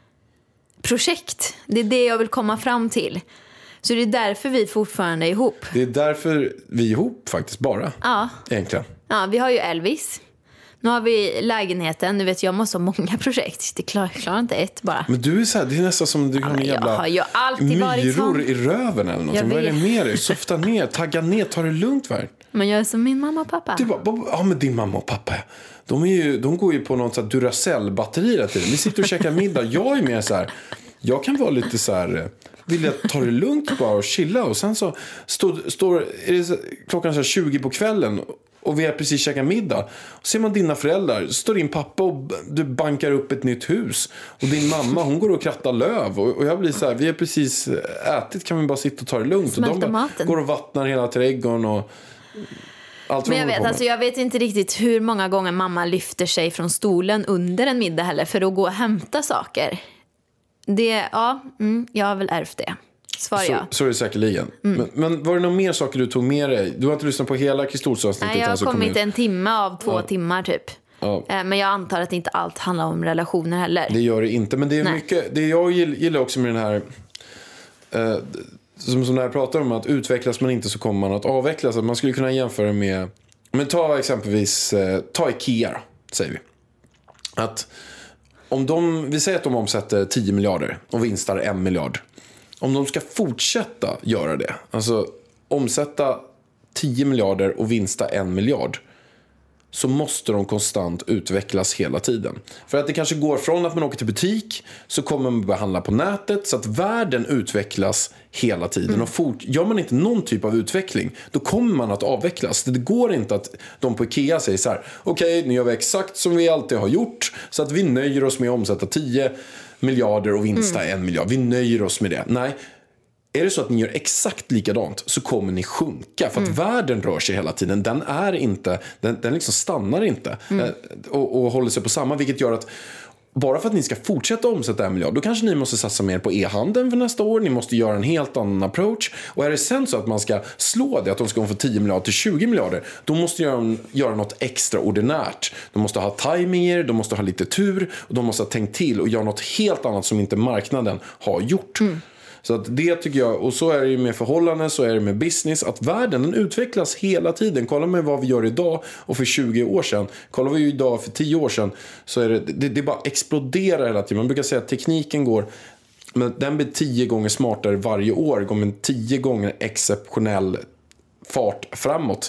projekt. Det är det jag vill komma fram till. Så det är därför vi fortfarande är ihop. Det är därför vi är ihop faktiskt bara. Ja. Egentligen. Ja, vi har ju Elvis. Nu har vi lägenheten. Du vet, jag måste ha många projekt. Det klarar inte ett bara. Men du är så här, det är nästan som du har en jävla myror i röven eller något. Vad är det med dig? Softa ner, tagga ner, ta det lugnt va? Men jag är som min mamma och pappa. Du bara, ja men din mamma och pappa. De går ju på något sånt Duracell-batteri hela tiden. Vi sitter och käkar middag. Jag är mer så här. Jag kan vara lite så här. Vill jag ta det lugnt bara och chilla. Och sen så är det klockan så här 20 på kvällen. Och vi har precis käkat middag. Och ser man dina föräldrar. Står din pappa och du bankar upp ett nytt hus. Och din mamma, hon går och krattar löv. Och jag blir så här, vi har precis ätit. Kan vi bara sitta och ta det lugnt. Och de bara går och vattnar hela trädgården och allt. Men jag vet inte riktigt hur många gånger mamma lyfter sig från stolen under en middag heller. För att gå och hämta saker. Jag har väl ärvt det. Så är det säkerligen. Men var det någon mer saker du tog med dig? Du har inte lyssnat på hela Kristolsavsnittet. Nej, jag har kommit en timme av 2 timmar typ. Ja. Men jag antar att inte allt handlar om relationer heller. Det gör det inte. Men det är mycket. Det jag gillar också med den här som när jag pratar om att utvecklas man inte så kommer man att avvecklas. Att man skulle kunna jämföra med, men ta exempelvis ta IKEA säger vi. Att om vi säger att de omsätter 10 miljarder och vinstar 1 miljard. Om de ska fortsätta göra det, alltså omsätta 10 miljarder och vinsta 1 miljard, så måste de konstant utvecklas hela tiden. För att det kanske går från att man åker till butik så kommer man börja handla på nätet, så att världen utvecklas hela tiden. Och gör man inte någon typ av utveckling, då kommer man att avvecklas. Det går inte att de på IKEA säger så här: okej, nu gör vi exakt som vi alltid har gjort, så att vi nöjer oss med att omsätta 10 miljarder och vinsta 1 miljard. Vi nöjer oss med det. Nej. Är det så att ni gör exakt likadant så kommer ni sjunka. För att världen rör sig hela tiden. Den liksom stannar inte. Och håller sig på samma. Vilket gör att bara för att ni ska fortsätta omsätta 1 miljard, då kanske ni måste satsa mer på e-handeln för nästa år. Ni måste göra en helt annan approach. Och är det sen så att man ska slå det, att de ska gå från 10 miljarder till 20 miljarder, då måste de göra något extraordinärt. De måste ha timingar, de måste ha lite tur, och de måste ha tänkt till och göra något helt annat som inte marknaden har gjort. Så att det tycker jag, och så är det ju med förhållanden, så är det med business, att världen den utvecklas hela tiden. Kolla med vad vi gör idag och för 20 år sedan. Kolla vad vi gör idag för 10 år sedan, så är det bara exploderar hela tiden. Man brukar säga att tekniken går, men den blir 10 gånger smartare varje år, går med en 10 gånger exceptionell fart framåt.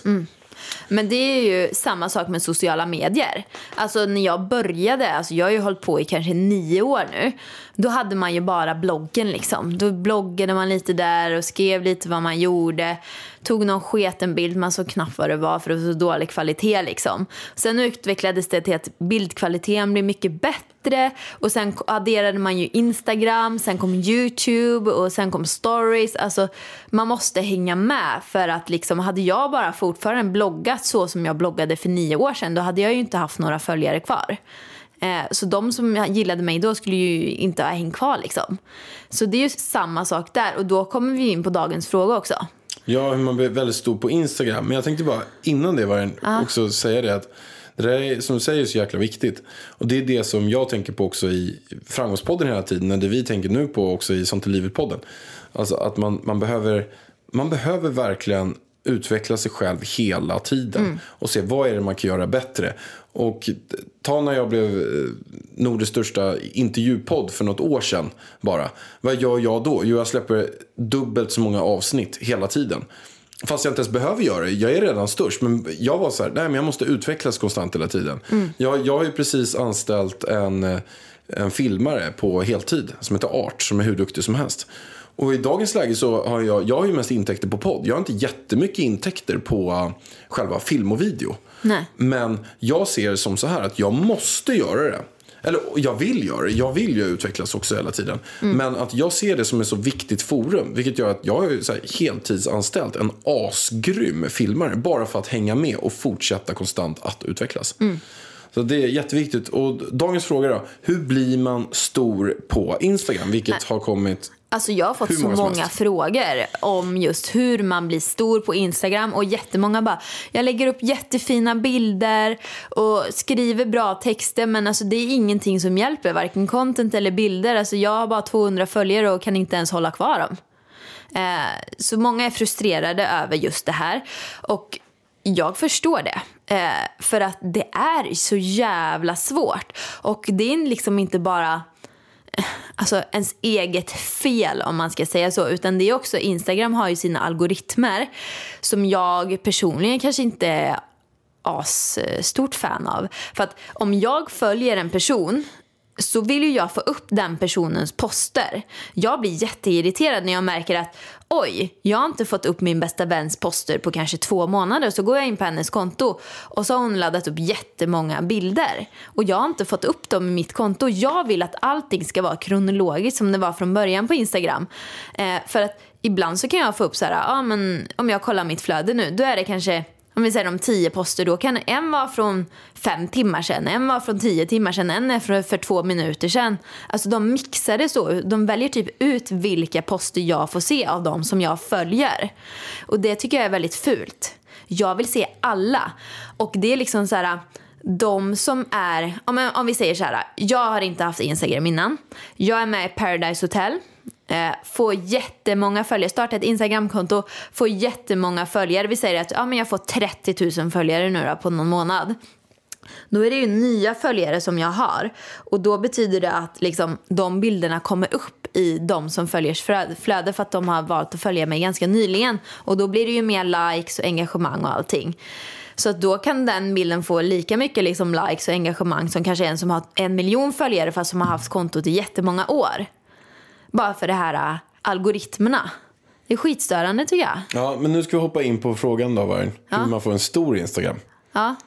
Men det är ju samma sak med sociala medier. Alltså när jag började, alltså jag har ju hållit på i kanske 9 år nu. Då hade man ju bara bloggen liksom. Då bloggade man lite där och skrev lite vad man gjorde. Tog någon sketen bild, man såg knappt vad det var för det var så dålig kvalitet liksom. Sen utvecklades det till att bildkvaliteten blev mycket bättre. Och sen adderade man ju Instagram, sen kom YouTube och sen kom stories. Alltså man måste hänga med, för att liksom, hade jag bara fortfarande bloggat så som jag bloggade för 9 år sedan, då hade jag ju inte haft några följare kvar. Så de som gillade mig då skulle ju inte ha hängt kvar liksom. Så det är ju samma sak där, och då kommer vi in på dagens fråga också. Ja, hur man blir väldigt stor på Instagram. Men jag tänkte bara innan det var också säga det att det där är, som du säger, är så jäkla viktigt. Och det är det som jag tänker på också i Framgångspodden hela tiden. När det vi tänker nu på också i Sånt är livet-podden. Alltså att man behöver verkligen utveckla sig själv hela tiden. Och se vad är det man kan göra bättre. Och ta när jag blev Nordens största intervjupodd för något år sedan bara. Vad gör jag då? Jo, jag släpper dubbelt så många avsnitt hela tiden. Fast jag inte ens behöver göra det. Jag är redan störst. Men jag var så här, nej men jag måste utvecklas konstant hela tiden. Jag har ju precis anställt en filmare på heltid som heter Art, som är hur duktig som helst. Och i dagens läge så har jag har ju mest intäkter på podd. Jag har inte jättemycket intäkter på själva film och video. Nej. Men jag ser det som så här att jag måste göra det. Eller jag vill göra det. Jag vill ju utvecklas också hela tiden. Men att jag ser det som ett så viktigt forum. Vilket gör att jag är så här heltidsanställt en asgrym filmare. Bara för att hänga med och fortsätta konstant att utvecklas. Så det är jätteviktigt. Och dagens fråga då. Hur blir man stor på Instagram? Vilket har kommit... Alltså jag har fått så många frågor om just hur man blir stor på Instagram. Och jättemånga bara, jag lägger upp jättefina bilder och skriver bra texter, men alltså det är ingenting som hjälper, varken content eller bilder. Alltså jag har bara 200 följare och kan inte ens hålla kvar dem. Så många är frustrerade över just det här. Och jag förstår det. För att det är så jävla svårt. Och det är liksom inte bara alltså ens eget fel, om man ska säga så, utan det är också, Instagram har ju sina algoritmer som jag personligen kanske inte är stort fan av. För att om jag följer en person så vill ju jag få upp den personens poster. Jag blir jätteirriterad när jag märker att oj, jag har inte fått upp min bästa väns poster på kanske 2 månader. Så går jag in på hennes konto och så har hon laddat upp jättemånga bilder. Och jag har inte fått upp dem i mitt konto. Jag vill att allting ska vara kronologiskt som det var från början på Instagram. För att ibland så kan jag få upp så här, men om jag kollar mitt flöde nu, då är det kanske, om vi säger de 10 poster, då kan en vara från 5 timmar sedan, en var från 10 timmar sedan, en är för 2 minuter sedan. Alltså de mixar det så. De väljer typ ut vilka poster jag får se av dem som jag följer. Och det tycker jag är väldigt fult. Jag vill se alla. Och det är liksom så här, de som är, om vi säger så här, jag har inte haft Instagram innan. Jag är med i Paradise Hotel. Får jättemånga följare, starta ett Instagramkonto, får jättemånga följare. Vi säger att men jag får 30 000 följare nu då, på någon månad. Då är det ju nya följare som jag har. Och då betyder det att liksom, de bilderna kommer upp i de som följers flöde för att de har valt att följa mig ganska nyligen. Och då blir det ju mer likes och engagemang och allting. Så att då kan den bilden få lika mycket liksom likes och engagemang som kanske en som har 1 miljon följare fast som har haft kontot i jättemånga år. Bara för det här algoritmerna. Det är skitstörande tycker jag. Ja, men nu ska vi hoppa in på frågan då, Vargen. Hur man får en stor Instagram. Ja,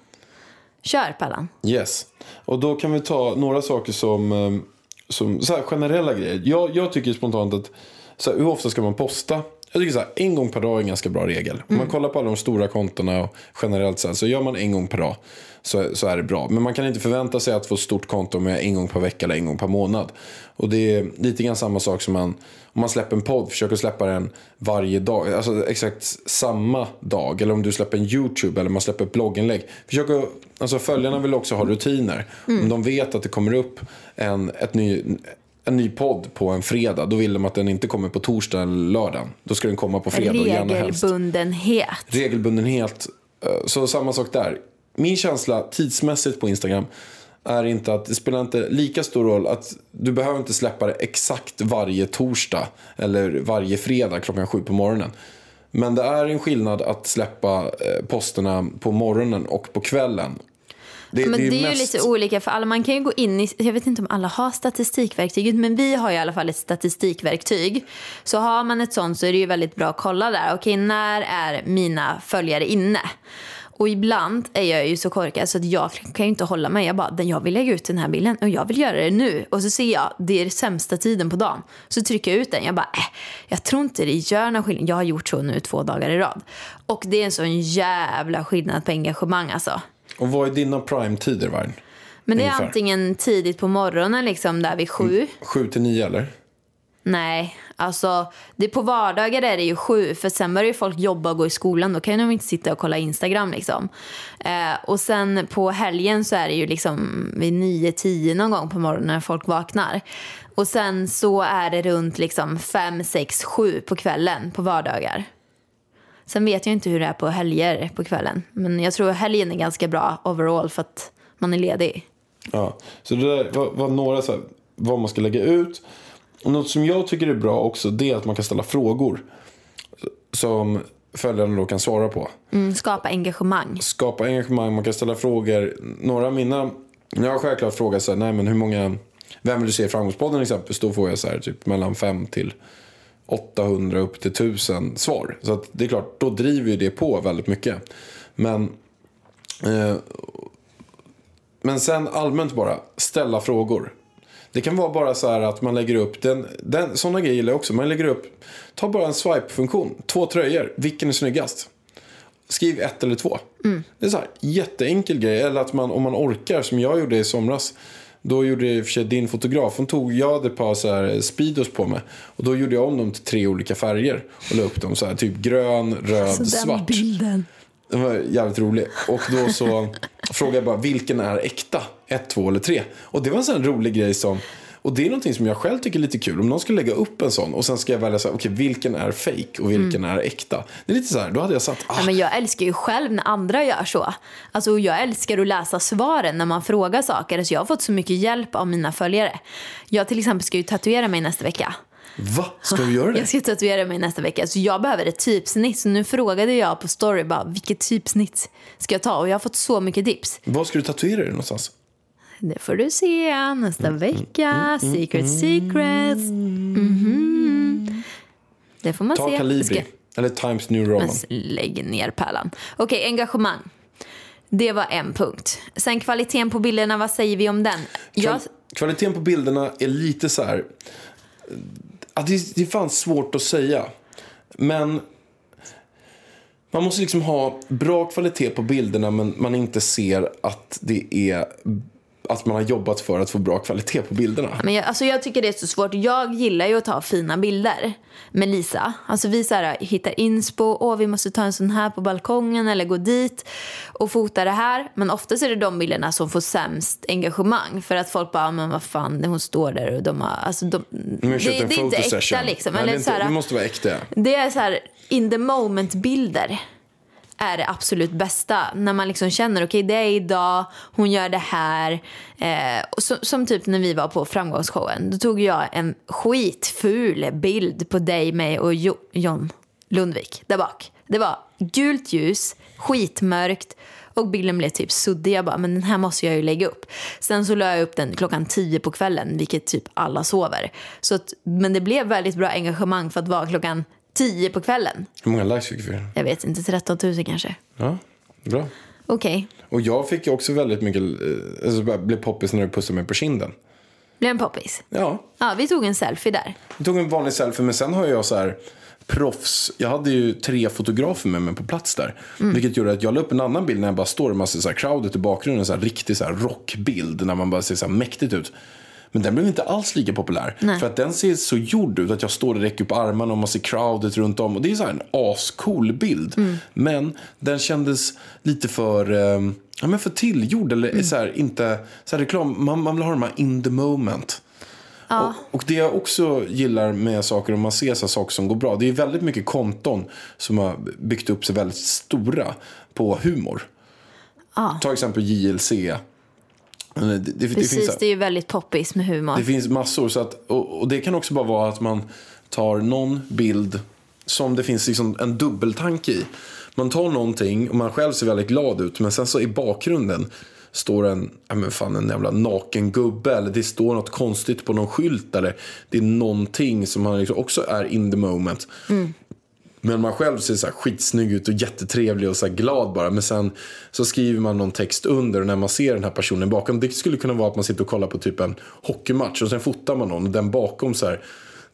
kör Pallan. Yes. Och då kan vi ta några saker som så här generella grejer. Jag tycker spontant att så här, hur ofta ska man posta? Jag tycker så här, 1 gång per dag är en ganska bra regel. Om man kollar på alla de stora kontona och generellt så gör man 1 gång per dag så är det bra. Men man kan inte förvänta sig att få ett stort konto med 1 gång per vecka eller 1 gång per månad. Och det är lite grann samma sak som om man släpper en podd, försöker släppa den varje dag. Alltså exakt samma dag. Eller om du släpper en YouTube eller man släpper ett blogginlägg. Alltså följarna vill också ha rutiner. Om de vet att det kommer upp en ny podd på en fredag, då vill de att den inte kommer på torsdag eller lördag. Då ska den komma på fredag och gärna helst. Regelbundenhet. Så samma sak där. Min känsla tidsmässigt på Instagram är inte att det spelar inte lika stor roll att du behöver inte släppa det exakt varje torsdag eller varje fredag 7:00 på morgonen. Men det är en skillnad att släppa posterna på morgonen och på kvällen. Det är ju lite olika för alla. Man kan ju gå in i, jag vet inte om alla har statistikverktyget, men vi har i alla fall ett statistikverktyg. Så har man ett sånt så är det ju väldigt bra att kolla där. Okej, när är mina följare inne? Och ibland är jag ju så korkad så att jag kan ju inte hålla mig. Jag vill lägga ut den här bilden och jag vill göra det nu. Och så ser jag, det är den sämsta tiden på dagen. Så trycker jag ut den. Jag tror inte det gör någon skillnad. Jag har gjort så nu 2 dagar i rad. Och det är en sån jävla skillnad på engagemang alltså. Och vad är dina prime-tider, Vargen? Men det är antingen tidigt på morgonen liksom där vid 7. 7 till 9 eller? Nej, alltså det på vardagar är det ju 7. För sen börjar ju folk jobba och gå i skolan. Då kan de inte sitta och kolla Instagram liksom. Och sen på helgen så är det ju liksom vid 9-10 någon gång på morgonen när folk vaknar. Och sen så är det runt liksom 5, 6, 7 på kvällen på vardagar. Sen vet jag inte hur det är på helger på kvällen. Men jag tror helgen är ganska bra overall för att man är ledig. Ja, så det där var några så här, vad man ska lägga ut. Och något som jag tycker är bra också, det är att man kan ställa frågor som följarna då kan svara på. Skapa engagemang. Man kan ställa frågor. Några av mina, jag har självklart frågat så här, nej men hur många, vem vill du se i Framgångspodden exempelvis? Då får jag så här typ mellan 5 till 800 upp till 1000 svar. Så att det är klart, då driver ju det på väldigt mycket. Men sen allmänt bara ställa frågor. Det kan vara bara så här att man lägger upp sådana grejer gillar jag också. Man lägger upp, ta bara en swipe-funktion. 2 tröjor, vilken är snyggast? Skriv 1 eller 2. Det är så här jätteenkel grej. Eller att om man orkar, som jag gjorde i somras. Då gjorde i och för sig din fotograf. Jag hade ett par så här speedos på mig. Och då gjorde jag om dem till 3 olika färger. Och la upp dem så här, typ grön, röd, så svart. Bilden. Det var jävligt roligt. Och då så frågade jag bara, vilken är äkta? 1, 2 eller 3? Och det var en sån rolig grej som, Och det är någonting som jag själv tycker är lite kul. Om någon ska lägga upp en sån och sen ska jag välja så här, okej, vilken är fake och vilken är äkta. Det är lite så här, då hade jag satt... Ja, men jag älskar ju själv när andra gör så. Alltså jag älskar att läsa svaren när man frågar saker. Alltså jag har fått så mycket hjälp av mina följare. Jag till exempel ska ju tatuera mig nästa vecka. Va? Ska du göra det? Jag ska tatuera mig nästa vecka. Så jag behöver ett typsnitt. Så nu frågade jag på story bara, vilket typsnitt ska jag ta? Och jag har fått så mycket tips. Vad ska du tatuera dig någonstans? Det får du se nästa vecka. Secrets. Det får man Ta se. Calibri. Eller Times New Roman. Men lägg ner pärlan. Okej, engagemang. Det var en punkt. Sen kvaliteten på bilderna, vad säger vi om den? Kvaliteten på bilderna är lite så här... Det är fan svårt att säga. Men man måste liksom ha bra kvalitet på bilderna, men man inte ser att det är... att man har jobbat för att få bra kvalitet på bilderna. Men jag tycker det är så svårt. Jag gillar ju att ta fina bilder med Lisa. Alltså vi så här, hittar inspo. Vi måste ta en sån här på balkongen eller gå dit och fota det här. Men oftast är det de bilderna som får sämst engagemang. För att folk bara, men vad fan, hon står där och de har... Alltså det är inte äkta liksom. Nej, eller så här, det måste vara äkta. Det är så här in the moment bilder. Är det absolut bästa. När man liksom känner, okej, det är idag, hon gör det här. Som typ när vi var på framgångsshowen. Då tog jag en skitful bild på dig, mig och John Lundvik där bak. Det var gult ljus, skitmörkt. Och bilden blev typ suddig. Jag bara, men den här måste jag ju lägga upp. Sen så la jag upp den 10:00 på kvällen, vilket typ alla sover. Men det blev väldigt bra engagemang för att vara 10:00 på kvällen. Hur många likes fick vi? Jag vet inte, 13 000 kanske. Ja, bra. Okej. Och jag fick också väldigt mycket... blev poppis när du pussade mig på kinden. Blev en poppis? Ja. Ja, vi tog en selfie där. Vi tog en vanlig selfie, men sen har jag så här... proffs. Jag hade ju 3 fotografer med mig på plats där. Vilket gjorde att jag la upp en annan bild när jag bara står och man ser så här crowdet i bakgrunden. Så här riktig så här rockbild när man bara ser så här mäktigt ut. Men den blev inte alls lika populär. Nej. För att den ser så gjord ut att jag står och räcker upp armarna och man ser crowdet runt om. Och det är så här en ascool bild. Men den kändes lite för tillgjord. Eller så här, inte så här reklam. Man vill ha de här in the moment. Ja. Och det jag också gillar med saker, om man ser så saker som går bra, det är väldigt mycket konton som har byggt upp sig väldigt stora på humor. Ta exempel JLC. Det är ju väldigt poppis med humor. Det finns massor, så att, och det kan också bara vara att man tar någon bild som det finns liksom en dubbeltanke i. Man tar någonting och man själv ser väldigt glad ut, men sen så i bakgrunden står en jävla naken gubbe, eller det står något konstigt på någon skylt, eller det är någonting som man liksom också är in the moment. Men man själv ser så här skitsnygg ut och jättetrevlig och så här glad bara. Men sen så skriver man någon text under, och när man ser den här personen bakom, det skulle kunna vara att man sitter och kollar på typ en hockeymatch och sen fotar man någon och den bakom så här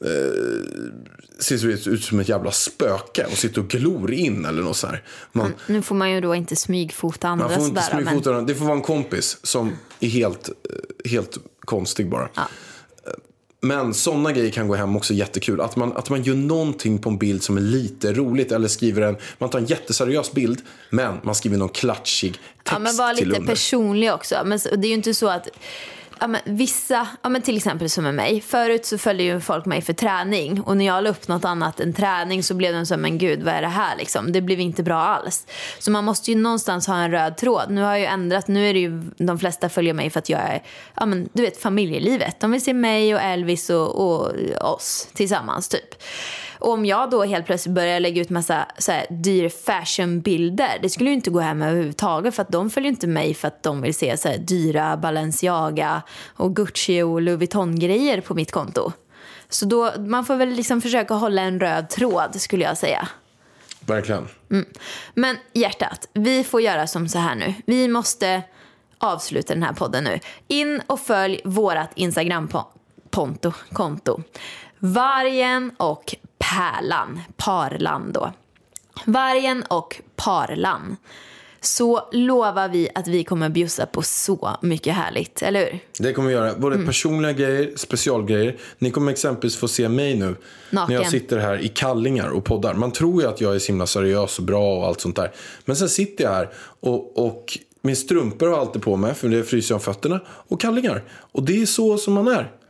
ser så ut som ett jävla spöke och sitter och glor in eller något så här. Nu får man ju då inte smygfota andra. Man får inte sådär, smygfota men... Det får vara en kompis som är helt konstig bara. Ja. Men sådana grejer kan gå hem också jättekul. Att man gör någonting på en bild som är lite roligt. Eller skriver man tar en jätteseriös bild, men man skriver någon klatschig text till under. Men var lite personlig också. Men det är ju inte så att... vissa, till exempel som med mig. Förut så följde ju folk mig för träning. Och när jag la upp något annat än träning så blev de så, men gud, vad är det här liksom? Det blev inte bra alls. Så man måste ju någonstans ha en röd tråd. Nu har jag ju ändrat, nu är det ju de flesta följer mig för att jag är, du vet, familjelivet. De vill se mig och Elvis och oss tillsammans typ. Och om jag då helt plötsligt börjar lägga ut massa så här dyr fashionbilder, det skulle ju inte gå hem överhuvudtaget, för att de följer inte mig för att de vill se så här dyra Balenciaga och Gucci och Louis Vuitton-grejer på mitt konto. Så då, man får väl liksom försöka hålla en röd tråd, skulle jag säga. Verkligen. Men hjärtat, vi får göra som så här nu. Vi måste avsluta den här podden nu. In och följ vårat Instagram-konto. Vargen och Pärlan. Parlan då. Vargen och Parlan. Så lovar vi att vi kommer bjussa på så mycket härligt, eller hur? Det kommer vi göra. Både personliga grejer, specialgrejer. Ni kommer exempelvis få se mig nu naken. när jag sitter här i kallingar och poddar. Man tror ju att jag är så himla seriös och bra och allt sånt där. Men sen sitter jag här och min strumpor har alltid på mig, för det fryser om fötterna, och kallingar. Och det är så som man är.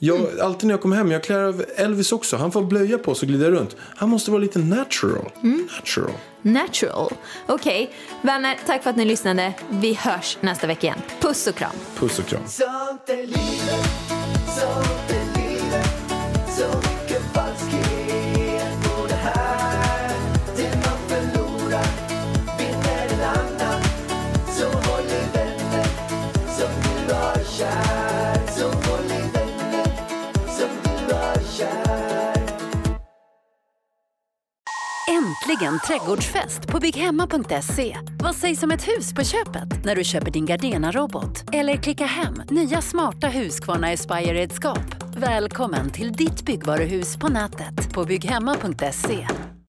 Alltid när jag kommer hem, jag klär av Elvis också. Han får blöja på så glider runt. Han måste vara lite natural. Natural. Okej, vänner, tack för att ni lyssnade. Vi hörs nästa vecka igen. Puss och kram. Puss och kram. Sånt är livet, sånt är livet. Så mycket falskhet på det här. Det man förlorar vinner en annan. Så håll i vänner som du har kär. Så håll i vänner som du har kär. Äntligen trädgårdsfest på bygghemma.se. Vad sägs om ett hus på köpet när du köper din Gardena-robot? Eller klicka hem nya smarta Husqvarna Aspire-redskap. Välkommen till ditt byggvaruhus på nätet på bygghemma.se.